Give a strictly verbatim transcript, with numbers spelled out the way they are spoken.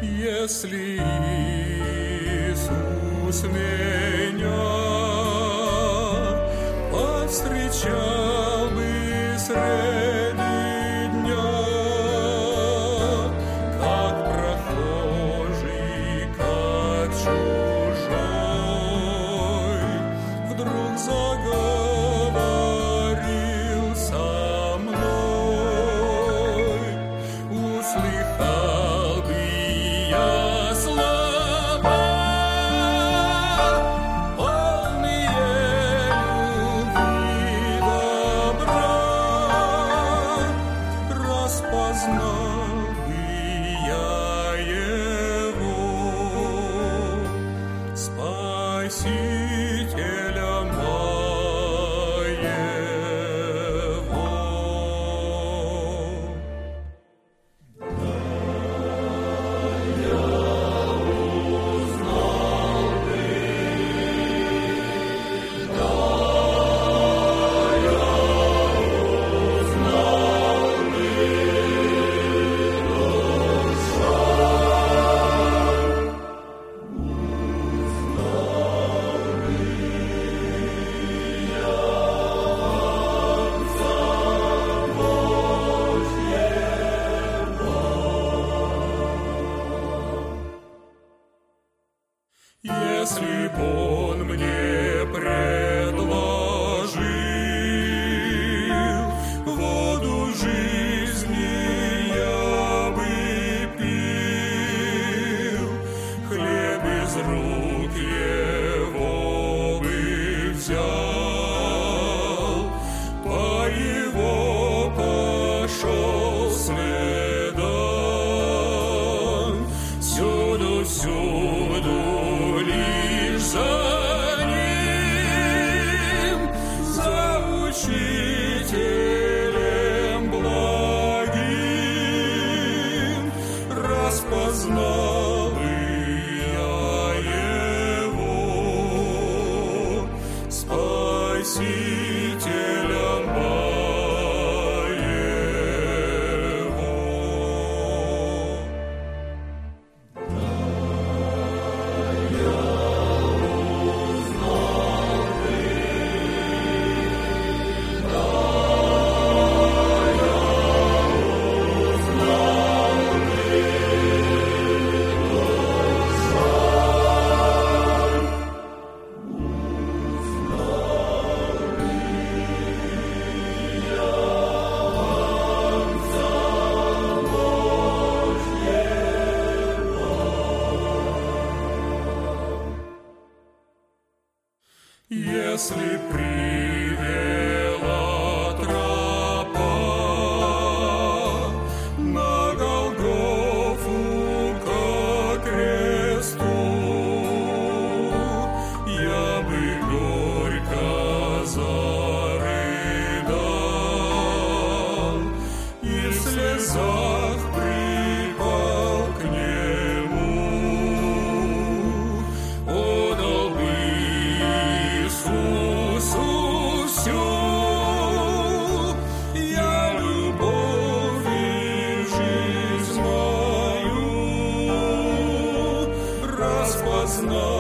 Если Иисус меня повстречал бы среди дня, как прохожий, как чужой, вдруг заговорил со мной, услыхал бы я слова, полные любви и добра, распознал бы я его, Спасителя моего. Если б Он мне предложил воду жизни, я бы пил, хлеб из рук Его бы взял, по Его пошел следом, всюду, всюду лишь за ним, за учителем благим, распознал бы я его, Спасителя моего. Если привела тропа на Голгофу ко кресту, я бы горько зарыдал и в слезах припал к Нему, отдал бы Иисусу всю я любовь и жизнь мою, распознал